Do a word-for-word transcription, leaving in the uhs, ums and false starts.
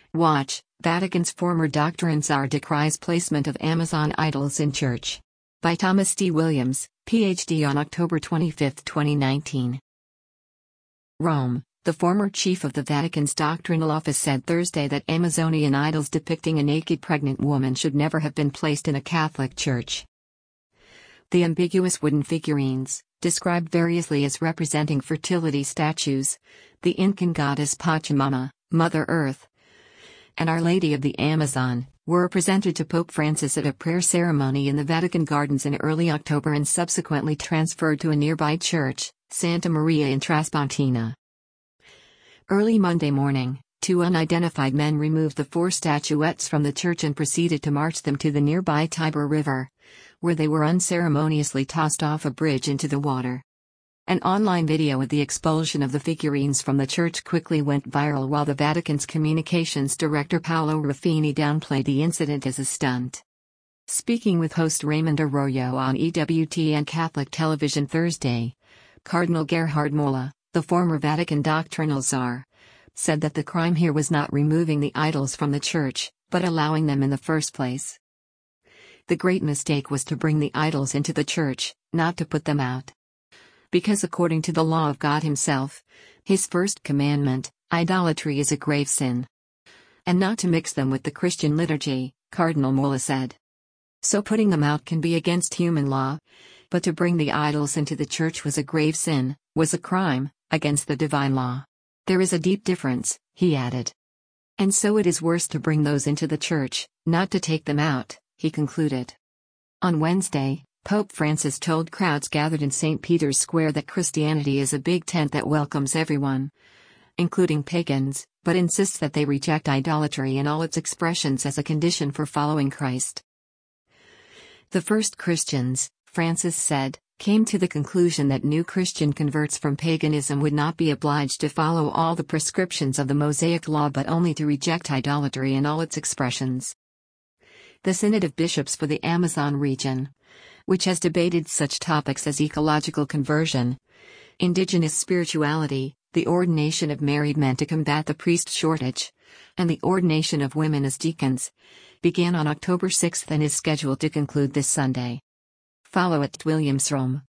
Watch, Vatican's former doctrine czar decries placement of Amazon idols in church. By Thomas D. Williams, P H D on October twenty-fifth, twenty nineteen. Rome. The former chief of the Vatican's doctrinal office said Thursday that Amazonian idols depicting a naked pregnant woman should never have been placed in a Catholic church. The ambiguous wooden figurines, described variously as representing fertility statues, the Incan goddess Pachamama, Mother Earth, and Our Lady of the Amazon, were presented to Pope Francis at a prayer ceremony in the Vatican Gardens in early October and subsequently transferred to a nearby church, Santa Maria in Traspontina. Early Monday morning, two unidentified men removed the four statuettes from the church and proceeded to march them to the nearby Tiber River, where they were unceremoniously tossed off a bridge into the water. An online video of the expulsion of the figurines from the church quickly went viral while the Vatican's communications director Paolo Ruffini downplayed the incident as a stunt. Speaking with host Raymond Arroyo on E W T N Catholic Television Thursday, Cardinal Gerhard Mola, the former Vatican doctrinal czar, said that the crime here was not removing the idols from the church, but allowing them in the first place. The great mistake was to bring the idols into the church, not to put them out. Because according to the law of God Himself, His first commandment, idolatry is a grave sin. And not to mix them with the Christian liturgy, Cardinal Mola said. So putting them out can be against human law, but to bring the idols into the church was a grave sin, was a crime, against the divine law. There is a deep difference, he added. And so it is worse to bring those into the church, not to take them out, he concluded. On Wednesday, Pope Francis told crowds gathered in Saint Peter's Square that Christianity is a big tent that welcomes everyone, including pagans, but insists that they reject idolatry in all its expressions as a condition for following Christ. The first Christians, Francis said, came to the conclusion that new Christian converts from paganism would not be obliged to follow all the prescriptions of the Mosaic Law but only to reject idolatry in all its expressions. The Synod of Bishops for the Amazon region, which has debated such topics as ecological conversion, indigenous spirituality, the ordination of married men to combat the priest shortage, and the ordination of women as deacons, began on October sixth and is scheduled to conclude this Sunday. Follow at Williams Rome.